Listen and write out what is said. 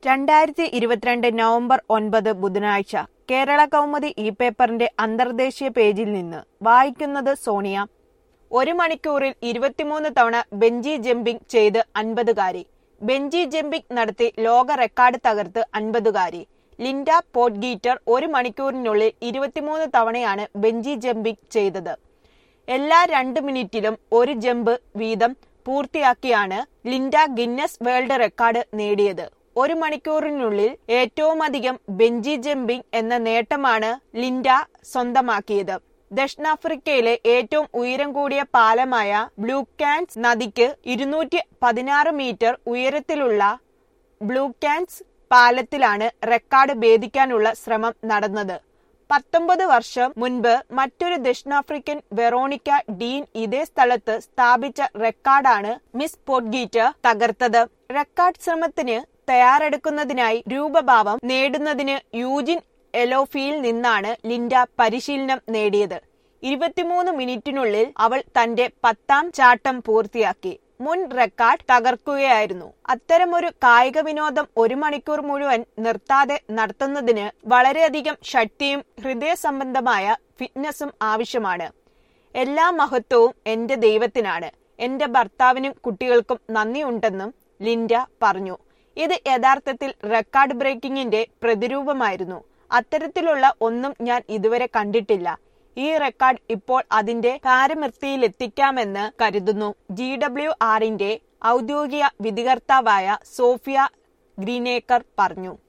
2022 November 9 ബുധനാഴ്ച കേരള കൗമുദി പേപ്പറിന്റെ അന്തർദേശീയ പേജിൽ നിന്ന് വായിക്കുന്നത് സോണിയ. 1 മണിക്കൂറിൽ 23 തവണ ബെഞ്ചി ജമ്പിംഗ് ചെയ്ത് 50കാരി. ബെഞ്ചി ജമ്പിംഗ് നടത്തി ലോക റെക്കോർഡ് തകർത്ത് 50കാരി. ലിൻഡ പോഡ്ഗീറ്റർ 1 മണിക്കൂറിനുള്ളിൽ 23 തവണയാണ് ബെഞ്ചി ജമ്പിംഗ് ചെയ്തത്. എല്ലാ 2 മിനിറ്റിലും ഒരു ജമ്പ് വീതം പൂർത്തിയാക്കിയാണ് ലിൻഡ ഗിന്നസ് വേൾഡ് റെക്കോർഡ് നേടിയത്. 1 മണിക്കൂറിനുള്ളിൽ ഏറ്റവുമധികം ബെഞ്ചി ജമ്പിംഗ് എന്ന നേട്ടമാണ് ലിൻഡ സ്വന്തമാക്കിയത്. ദക്ഷിണാഫ്രിക്കയിലെ ഏറ്റവും ഉയരം കൂടിയ പാലമായ ബ്ലൂക്കാൻസ് നദിക്ക് 216 മീറ്റർ ഉയരത്തിലുള്ള ബ്ലൂക്കാൻസ് പാലത്തിലാണ് റെക്കോർഡ് ഭേദിക്കാനുള്ള ശ്രമം നടന്നത്. 19 വർഷം മുൻപ് മറ്റൊരു ദക്ഷിണാഫ്രിക്കൻ വെറോണിക്ക ഡീൻ ഇതേ സ്ഥലത്ത് സ്ഥാപിച്ച റെക്കോർഡാണ് മിസ് പോഡ്ഗീറ്റർ തകർത്തത്. റെക്കോർഡ് ശ്രമത്തിന് തയ്യാറെടുക്കുന്നതിനായി രൂപഭാവം നേടുന്നതിന് യൂജിൻ എലോഫിയിൽ നിന്നാണ് ലിൻഡ പരിശീലനം നേടിയത്. 23 മിനിറ്റിനുള്ളിൽ അവൾ തന്റെ 10ാം ചാട്ടം പൂർത്തിയാക്കി മുൻ റെക്കോർഡ് തകർക്കുകയായിരുന്നു. അത്തരമൊരു കായിക വിനോദം 1 മണിക്കൂർ മുഴുവൻ നിർത്താതെ നടത്തുന്നതിന് വളരെയധികം ശക്തിയും ഹൃദയ സംബന്ധമായ ഫിറ്റ്നസും ആവശ്യമാണ്. എല്ലാ മഹത്വവും എന്റെ ദൈവത്തിനാണ്. എന്റെ ഭർത്താവിനും കുട്ടികൾക്കും നന്ദിയുണ്ടെന്നും ലിൻഡ പറഞ്ഞു. ഇത് യഥാർത്ഥത്തിൽ റെക്കോർഡ് ബ്രേക്കിംഗിന്റെ പ്രതിരൂപമായിരുന്നു. അത്തരത്തിലുള്ള ഒന്നും ഞാൻ ഇതുവരെ കണ്ടിട്ടില്ല. ഈ റെക്കോർഡ് ഇപ്പോൾ അതിന്റെ പാരമൃത്തിയിലെത്തിക്കാമെന്ന് കരുതുന്നു. GWRന്റെ ഔദ്യോഗിക വിധികർത്താവായ സോഫിയ ഗ്രീനേക്കർ പറഞ്ഞു.